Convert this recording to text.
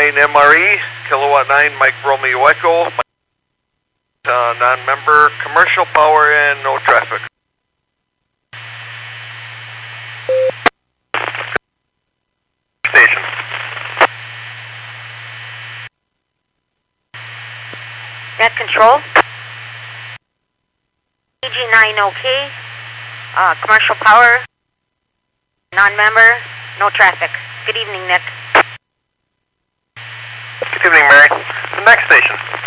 MRE, Kilowatt 9 Mike Romeo Echo, non-member, commercial power and no traffic. Station. Net control. EG90K, commercial power, non-member, no traffic. Good evening, Nick. Good evening, Mary. The next station.